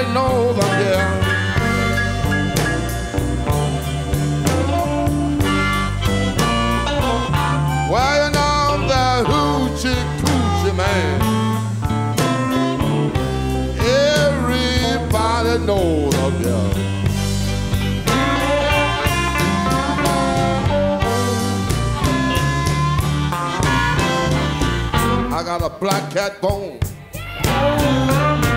knows I'm here. Well, you know that hoochie coochie man. Everybody knows I'm here. I got a black cat bone